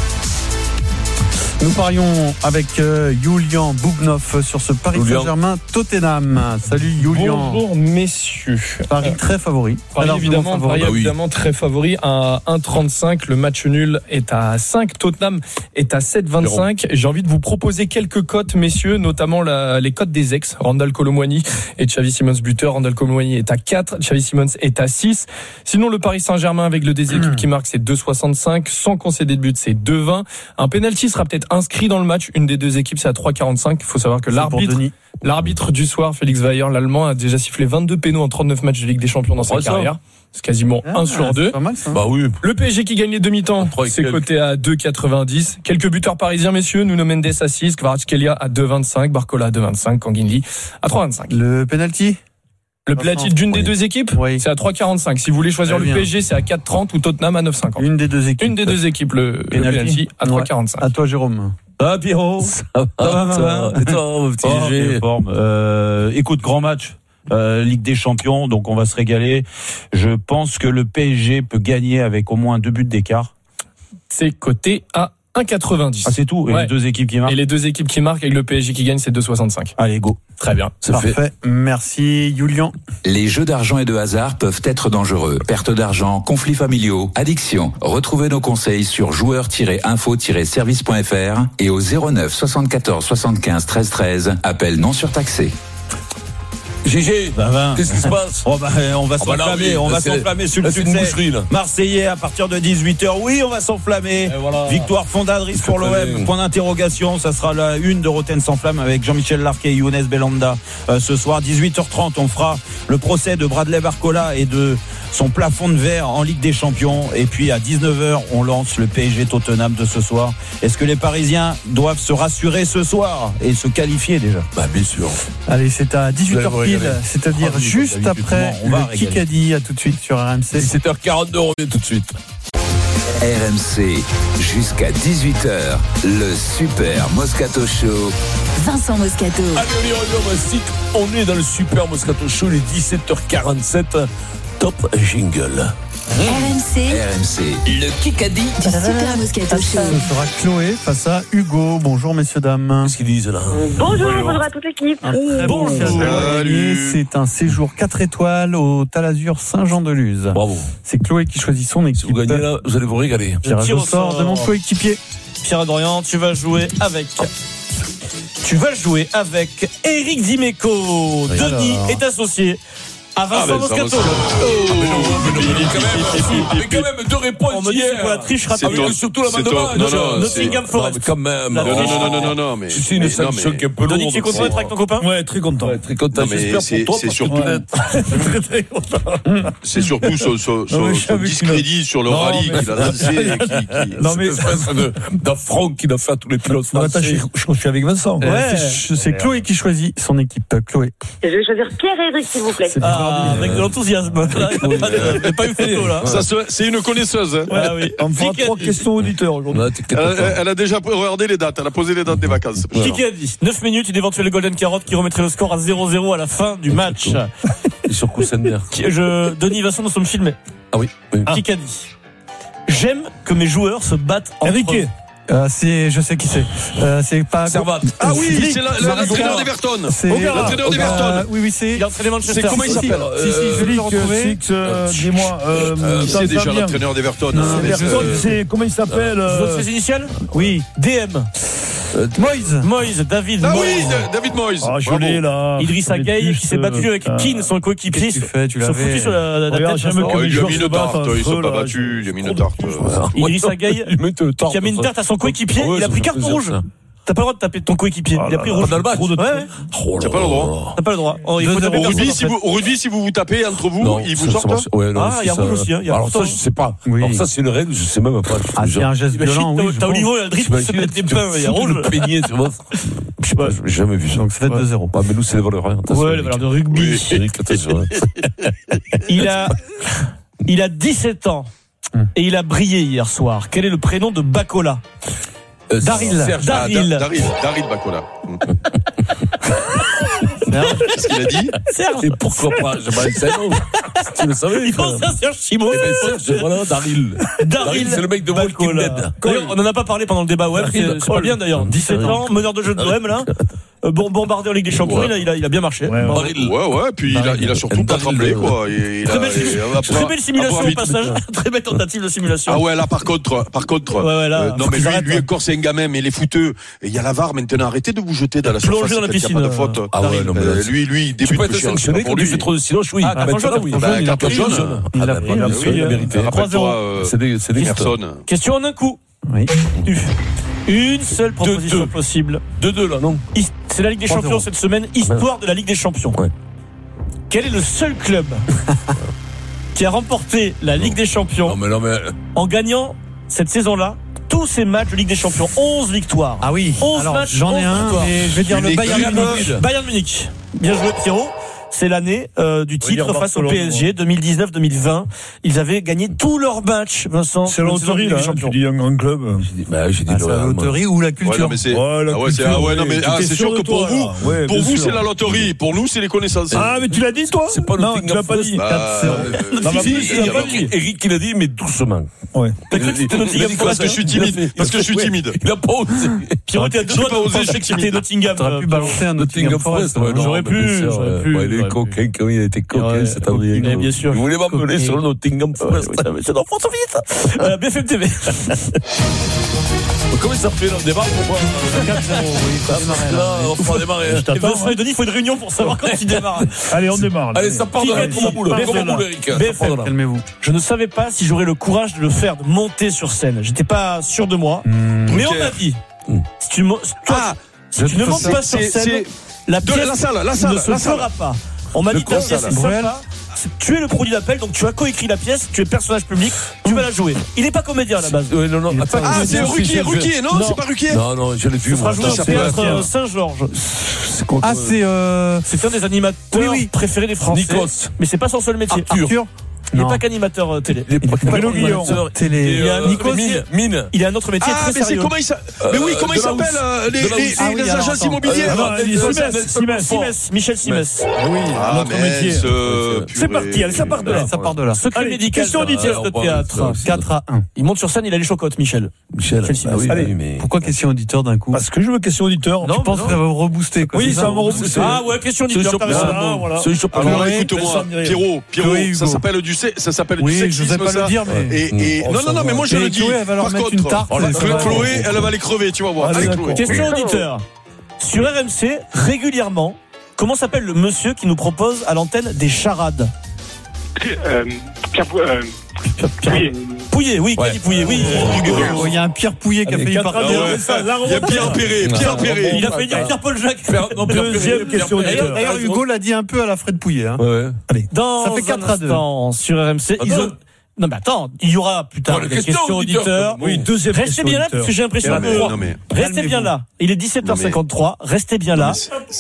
Nous parions avec Julian Bougnoff sur ce Paris Saint-Germain Tottenham. Salut Julian. Bonjour messieurs. Paris très favori. Paris évidemment très favori à 1,35. Le match nul est à 5. Tottenham est à 7,25. J'ai envie de vous proposer quelques cotes messieurs, notamment les cotes des ex. Randal Kolo Muani et Xavi Simons buteur. Randal Kolo Muani est à 4. Xavi Simons est à 6. Sinon le Paris Saint-Germain avec le des équipes qui marque c'est 2,65. Sans concéder de but c'est 2,20. Un penalty sera peut-être inscrit dans le match. Une des 2 équipes, c'est à 3,45. Il faut savoir que l'arbitre du soir, Félix Weyer, l'Allemand, a déjà sifflé 22 pénaux en 39 matchs de Ligue des Champions dans sa carrière. C'est quasiment 1 sur 2. Pas mal, ça. Bah oui. Le PSG qui gagne les demi-temps, c'est coté à 2,90. Quelques buteurs parisiens, messieurs. Nuno Mendes à 6, Kvaratskhelia à 2,25, Barcola à 2,25, Kanguinli à 3,25. Le penalty Le penalty d'une des deux équipes, c'est à 3,45. Si vous voulez choisir le PSG, c'est à 4,30 ou Tottenham à 9,50. Une des deux équipes. Le penalty à 3,45. À toi, Jérôme. Ah, Pierrot. Ça va. Et toi, mon petit GG. Écoute, grand match. Ligue des Champions, donc on va se régaler. Je pense que le PSG peut gagner avec au moins 2 buts d'écart. C'est coté à 1,90. Ah, c'est tout. Et les deux équipes qui marquent. Et les deux équipes qui marquent avec le PSG qui gagne, c'est 2,65. Allez, go. Très bien. Parfait. Fait. Merci, Julien. Les jeux d'argent et de hasard peuvent être dangereux. Perte d'argent, conflits familiaux, addiction. Retrouvez nos conseils sur joueurs-info-service.fr et au 09 74 75 13 13. Appel non surtaxé. GG, qu'est-ce qui se passe? On va s'enflammer, on va s'enflammer sur le succès marseillais à partir de 18h. Oui, on va s'enflammer. Voilà. Victoire fondatrice pour l'OM. Point d'interrogation, ça sera la une de Roten sans flamme avec Jean-Michel Larquet et Younes Belhanda ce soir. 18h30, on fera le procès de Bradley Barcola et de son plafond de verre en Ligue des Champions. Et puis à 19h, on lance le PSG Tottenham de ce soir. Est-ce que les Parisiens doivent se rassurer ce soir et se qualifier déjà? Bien sûr. Allez, c'est à 18h pile, c'est-à-dire juste après le Kikadi. À tout de suite sur RMC. 17h42, on revient tout de suite. RMC, jusqu'à 18h, le Super Moscato Show. Vincent Moscato. Allez, on est dans le Super Moscato Show, les 17h47. Top jingle. RMC, le Kikadi du Super Moscato Show. Ce sera Chloé face à Hugo. Bonjour messieurs, dames. Qu'est-ce qu'ils disent là? Bonjour à toute l'équipe. C'est un séjour 4 étoiles au Talazur Saint-Jean-de-Luz. Bravo. C'est Chloé qui choisit son équipe. Si vous gagnez là, vous allez vous régaler. Tirage au sort de mon coéquipier. Pierre Dorian, tu vas jouer avec Eric Dimeco. Denis est associé à Vincent Moscato. Mais quand même, deux réponses. On me dit c'est quoi la triche rapide. Surtout la main de match. Nottingham Forest. Quand même. Non, mais. C'est une sanction qui est un peu lourde. Denis, tu es content d'être avec ton copain? Ouais, très content. J'espère pour toi. C'est surtout. Très content. C'est surtout son discrédit sur le rallye qu'il a lancé. Non, mais. D'affront qu'il a fait à tous les pilotes français. Je suis avec Vincent. Ouais, c'est Chloé qui choisit son équipe. Chloé. Je vais choisir Pierre-Éric, s'il vous plaît. Avec de l'enthousiasme. Il n'y a pas eu photo là. C'est une connaisseuse. On fera 3 questions auditeurs aujourd'hui. Elle a déjà regardé les dates. Elle a posé les dates des vacances. Qui a dit 9 minutes, une éventuelle Golden Carotte qui remettrait le score à 0-0 à la fin du match. Et sur Coussender. Denis Vincent, nous sommes filmés. Ah oui. Qui a dit j'aime que mes joueurs se battent entre eux. Je sais qui c'est. C'est pas Servat. Ah oui, c'est l'entraîneur d'Everton. L'entraîneur d'Everton. Oui, c'est. Il a entraîné Manchester. Comment il s'appelle? Dis-moi. C'est déjà l'entraîneur d'Everton. Comment il s'appelle? Vous avez ses initiales? Oui. DM. Moïse, David Moïse. Ah oui, David Moïse. Ah, je l'ai là. Idrissa Gueye qui s'est battu avec Keane, son coéquipier. Tu l'as foutu sur la tête. Il lui a mis une tarte. Il s'est pas battu. Il a mis une tarte. Idrissa Gueye qui a mis une tarte à son coéquipier. Il a pris carte rouge. T'as pas le droit de taper ton coéquipier. Il a pris rouge. Dans le match. T'as pas le droit. T'as pas le droit. Au rugby, si vous vous tapez entre vous, ils vous sortent. Ah, il y a rouge aussi. Alors ça, je sais pas. Alors ça, c'est une règle, je sais même pas. Ah, c'est un geste violent. T'as Olivo, il a le drip, il se met des pains, il y a rouge. Le peignet, tu vois. Je sais pas, j'ai jamais vu ça. Donc ça fait 2-0. Mais nous, c'est les valeurs. Ouais, les valeurs de rugby. Il a 17 ans et il a brillé hier soir. Quel est le prénom de Bacola? Daryl Bacola. Qu'est-ce qu'il a dit? Serge. Et pourquoi pas? J'aimerais que ça tu le savais. Il pense à Serge Chimot. Voilà, Daryl, c'est le mec de Walking Dead. D'ailleurs, on n'en a pas parlé pendant le débat web. C'est pas bien d'ailleurs. 17 ans, meneur de jeu de l'OM là. Bombardé en Ligue des Champions, il a bien marché. Ouais, puis il a surtout pas tremblé, quoi. Très belle simulation au passage. Très belle tentative de simulation. Ah ouais, là, par contre. Non, mais lui encore, c'est un gamin, mais les footeux, il y a la VAR maintenant. Arrêtez de vous jeter dans la surface. Plonger dans la piscine. Il n'y a pas de faute. Ah ouais, non, mais lui, il débute. Tu peux être sanctionné quand tu fais trop de silence, oui. Carton jaune, oui. Carton jaune. Il l'a pris, il a mérité. 3-0. C'est des personnes. Question en un coup. Oui. Une seule proposition possible. 2-2 là, non? C'est la Ligue des Champions cette semaine. Histoire de la Ligue des Champions. Quel est le seul club qui a remporté la Ligue des Champions en gagnant cette saison-là tous ses matchs de Ligue des Champions? 11 victoires. Ah oui. 11 matchs. J'en ai un, mais je vais dire le Bayern Munich. Bayern Munich. Bien joué, Pierrot. c'est l'année du titre face au PSG 2019-2020. Ils avaient gagné tous leurs matchs, Vincent. C'est la loterie, là. Tu dis un grand club. J'ai dit c'est la loterie ou la culture. C'est sûr que pour vous, c'est la loterie. Pour nous, c'est les connaissances. Ah, mais tu l'as dit, toi? C'est pas non, tu l'as pas dit. Eric, il a dit, mais doucement. Ouais. Parce que je suis timide. Il a pas osé. Pierrot, t'es à deux doigts de penser que c'était Nottingham. T'aurais pu balancer un Nottingham Forest. J'aurais pu. Il est coquin, comme il a été coquin cet Adrien. Bien sûr. Il voulait m'appeler sur le Nottingham Forest. C'est dans France vite. BFM TV. Comment ça fait, là? On démarre ou quoi? 4-0, là, on va démarrer. Vincent et Denis, il faut une réunion pour savoir quand il démarre. Allez, on démarre. Allez, ça part de la boule, Eric. BFM, calmez-vous. Je ne savais pas si j'aurais le courage de le faire, de monter sur scène. J'étais pas sûr de moi. Mais on m'a dit, si tu ne montes pas sur scène, la pièce ne se fera pas. On m'a dit ta pièce est sympa. Tu es le produit d'appel, donc tu as coécrit la pièce, tu es personnage public, tu vas la jouer. Il n'est pas comédien à la base. Non. C'est Ruquier, non, c'est pas Ruquier. Non, je l'ai vu. Ça sera joué au théâtre Saint-Georges. C'est un des animateurs préférés des Français. Nikos. Mais c'est pas son seul métier. Arthur. Il n'est pas qu'animateur télé. Il a Nikos. Mine. Il a un autre métier très sérieux. Comment il s'appelle les agences immobilières? Michel Simès. Oui, un autre métier. C'est parti, allez, ça part de là. Secret médical. Question auditeur de théâtre. 4-1. Il monte sur scène, il a les chocottes, Michel Simès. Allez, pourquoi question auditeur d'un coup? Parce que je veux question auditeur. Tu penses que ça va vous rebooster? Oui, ça va me rebooster. Ah ouais, question auditeur. Alors écoute-moi, Pierrot, ça s'appelle du sexisme. Oui, je ne sais pas le dire, mais. Non, mais moi je le dis. Chloé, elle va leur mettre une tarte. Chloé, elle va les crever, tu vas voir. Question auditeur. Sur RMC, régulièrement, comment s'appelle le monsieur qui nous propose à l'antenne des charades? Pierre Pouillet, oui, Kadi Pouillet, oui. Il y a un Pierre Pouillet qui a failli partir. Il y a Pierre Perret. Il a failli dire Pierre-Paul Jacques. Deuxième question. D'ailleurs, Hugo l'a dit un peu à la Fred Pouillet. Allez, ça fait 4-2 sur RMC. Non, mais attends, il y aura plus tard des questions auditeurs. Oui, deuxième question. Restez bien là, parce que j'ai l'impression que. Restez bien là. Il est 17h53. Restez bien là.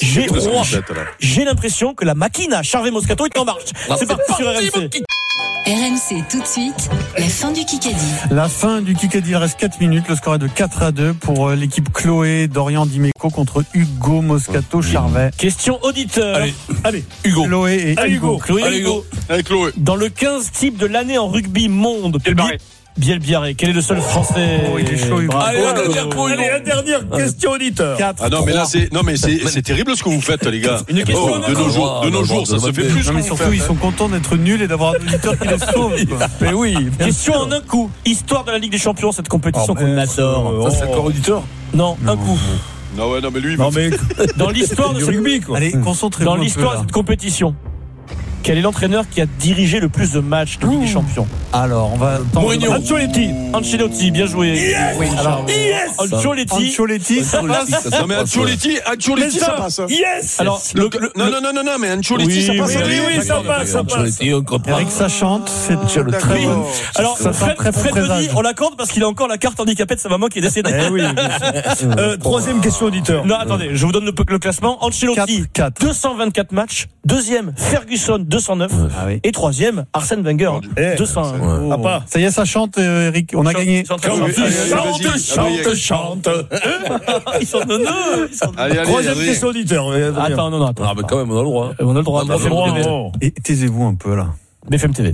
J'ai l'impression que la machina Charvet Moscato est en marche. C'est parti sur RMC. RMC tout de suite, la fin du Kikadi. La fin du Kikadi, il reste 4 minutes. Le score est de 4-2 pour l'équipe Chloé, Dorian Dimeco contre Hugo Moscato Charvet. Question auditeur. Allez, Hugo. Chloé et Hugo. Chloé et Hugo. Avec Chloé. Dans le 15 type de l'année en rugby monde. Biel Biarré. Quel est le seul français? Il est chaud, Hugo. Allez, la dernière question auditeur. Ah non, mais là, c'est terrible ce que vous faites, les gars. Une question de nos jours, ça se fait plus. Non, mais surtout, ils sont contents d'être nuls et d'avoir un auditeur qui les sauve. Mais oui. Question en un coup. Histoire de la Ligue des Champions, cette compétition qu'on adore. Ça, c'est encore auditeur? Non, un coup. Non, mais lui, dans l'histoire de ce rugby, quoi. Allez, concentrez-vous. Dans l'histoire de cette compétition, quel est l'entraîneur qui a dirigé le plus de matchs de Ligue des Champions? Alors, on va. Mourinho. Ancelotti, bien joué. Yes. Oui, alors, Ancelotti, ça passe. Non, mais Ancelotti, ça passe. Yes. Alors, non, mais Ancelotti, ça passe. Oui, ça passe. Eric, ça chante, c'est très bon. Alors, Fred me dit, on l'accorde parce qu'il a encore la carte handicapée de sa maman qui est décédée. Troisième question auditeur. Non, attendez, je vous donne le classement. Ancelotti, 224 matchs. Deuxième, Ferguson, 209. Et troisième, Arsène Wenger, 201. Ça y est, ça chante, Eric. On a gagné. Chante. Ils sont Troisième question auditeur. Attends, non. Ah, mais quand même, on a le droit. On a le droit. Et taisez-vous un peu, là. BFM TV.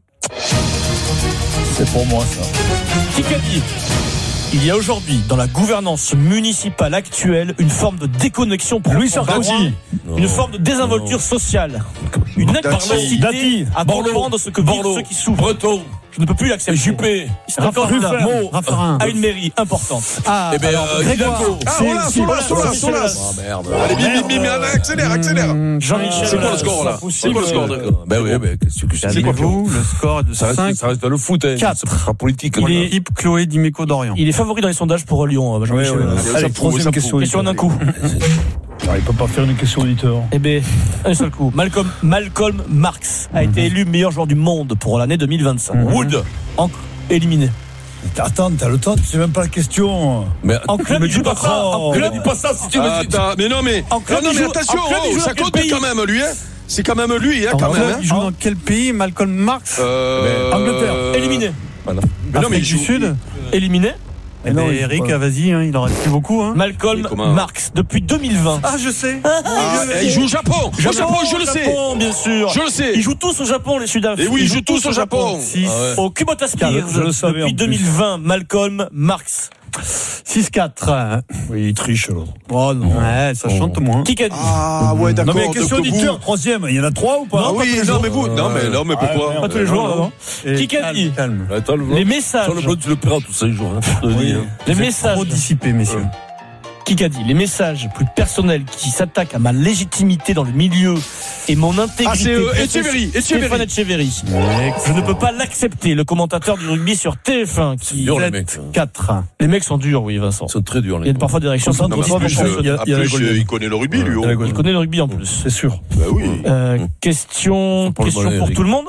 C'est pour moi, ça. Kikadi. Il y a aujourd'hui, dans la gouvernance municipale actuelle, une forme de déconnexion pour Louis Sarkozy, une forme de désinvolture sociale, une incapacité à comprendre ce que vivent ceux qui souffrent. Breton. Je ne peux plus l'accepter. Juppé. C'est encore Raffarin à une mairie importante. Eh bien, Hidalgo. Solas. Ah, merde. Allez, bim, accélère. Jean-Michel. C'est quoi le score, là? C'est quoi le score? Ben oui, qu'est-ce que C'est quoi, le score est de 5. Ça reste dans le foot, hein. 4. C'est pas politique. L'équipe Chloé Dimeco Dorian. Il est favori dans les sondages pour Lyon, Jean-Michel. Allez, troisième question. Question en un coup. Il peut pas faire une question auditeur. Eh bien, un seul coup. Malcolm Marx a été élu meilleur joueur du monde pour l'année 2025. Wood. Éliminé. Attends, t'as le temps, tu sais même pas la question. Mais en club, il joue pas ça. En club, il pas ça si tu me dis. Mais attention, ça compte quand même, lui, hein. C'est quand même lui, hein, quand même. Hein. Il joue dans quel pays, Malcolm Marx? Angleterre. Éliminé. Voilà. Mais non, mais Afrique du Sud. Éliminé. Eric, vas-y, il en reste plus beaucoup. Hein. Malcolm Marx, depuis 2020. Ah, je sais. Il joue au Japon. Au Japon, je le sais. Japon, bien sûr. Je le sais. Ils jouent tous au Japon, les Sud-Africains. Et oui, ils jouent tous au Japon. Au Kubota Spears, depuis 2020, Malcolm Marx. 6-4. Oui, il triche alors. Oh non. Ouais, ça chante moins. Qui a dit? Ah ouais, d'accord. Non mais question auditeur, troisième. Il y en a 3 ou pas? Ah oui, non mais vous. Non mais pourquoi? Pas tous les jours, non. Qui a dit? Les messages. Sur le blog, tu le paieras tous les jours. Les messages. Trop dissipé, messieurs. Qui a dit? Les messages plus personnels qui s'attaquent à ma légitimité dans le milieu et mon intégrité. Ah, c'est Etcheverry. Stéphane Etcheverry. Je ne peux pas l'accepter, le commentateur du rugby sur TF1 qui dur, les mecs. 4. Les mecs sont durs, oui, Vincent. Ils sont très durs, il y a parfois des réactions. Il connaît le rugby, lui. Il connaît le rugby en plus, c'est sûr. Bah oui. Question pour tout le monde.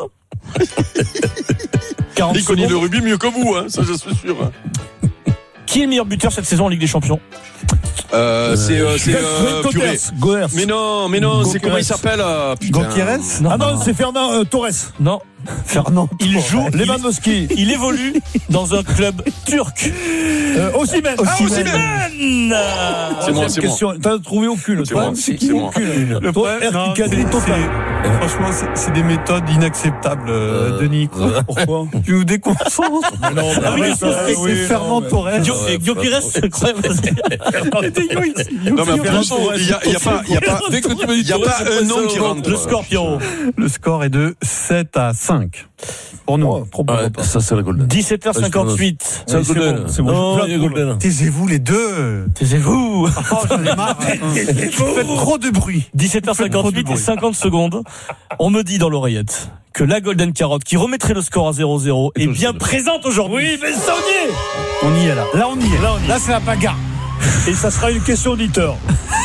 Il connaît le rugby mieux que vous, hein, ça je suis sûr. Qui est le meilleur buteur cette saison en Ligue des Champions? C'est Purée. Goers. Mais non, c'est comment il s'appelle? Goquieres? Ah non, c'est Fernand Torres. Non. Fernand. Il joue. Lewandowski. Il évolue dans un club turc. Osimhen. Osimhen. C'est moi. T'as trouvé aucune. C'est moi. Le problème, franchement, c'est des méthodes inacceptables, Denis. Pourquoi? Tu nous déconcentres. Non, c'est Fernand Torres. Goquieres, c'est incroyable. Non mais en plus, il y a pas un nom qui rentre. Le score, Pierrot. Le score est de 7-5. Pour nous. Ça, c'est la Golden. 17h58. C'est la Golden. C'est bon. Golden. Taisez-vous les deux. Taisez-vous. J'en ai marre. Faites trop de bruit. 17h58 et 50 secondes. On me dit dans l'oreillette que la Golden Carotte, qui remettrait le score à 0-0, est bien présente aujourd'hui. Mais ça y est. On y est là. Là, on y est. Là, c'est la bagarre. Et ça sera une question auditeur.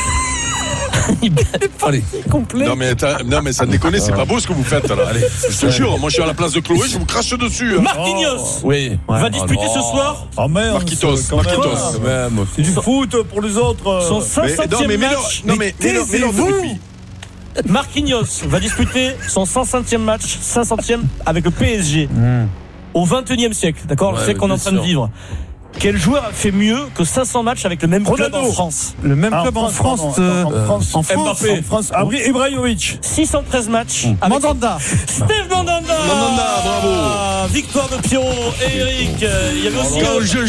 Allez. Complet. Non mais ça déconne, c'est pas beau ce que vous faites là. Allez, je te jure, moi je suis à la place de Chloé, je vous crache dessus. Marquinhos. Oui. Va disputer ce soir. Oh merde. Marquitos. C'est du foot pour les autres. Son 500e match. Non mais taisez-vous. Marquinhos va disputer son 500e match, 500e avec le PSG. Au 21e siècle, d'accord, le siècle qu'on est en train de vivre. Quel joueur a fait mieux que 500 matchs avec le même club en France? Le même club en France. En France. Ibrahimovic. 613 matchs. Mandanda. Steve Mandanda. Mandanda, bravo. Victoire de Pierrot et Eric. Il y avait aussi. Quand je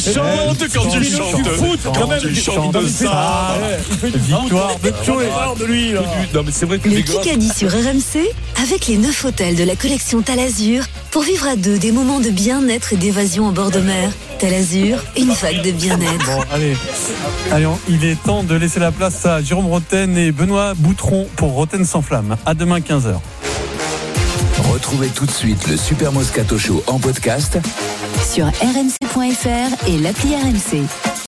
chante ça. Victoire de Chloé. Non, mais c'est vrai que Le Kikadi sur RMC, avec les 9 hôtels de la collection Talazur, pour vivre à deux des moments de bien-être et d'évasion en bord de mer. Talazur, une vague de bien-être. Bon, allez, il est temps de laisser la place à Jérôme Roten et Benoît Boutron pour Roten sans flamme. À demain 15h. Retrouvez tout de suite le Super Moscato Show en podcast sur rmc.fr et l'appli RMC.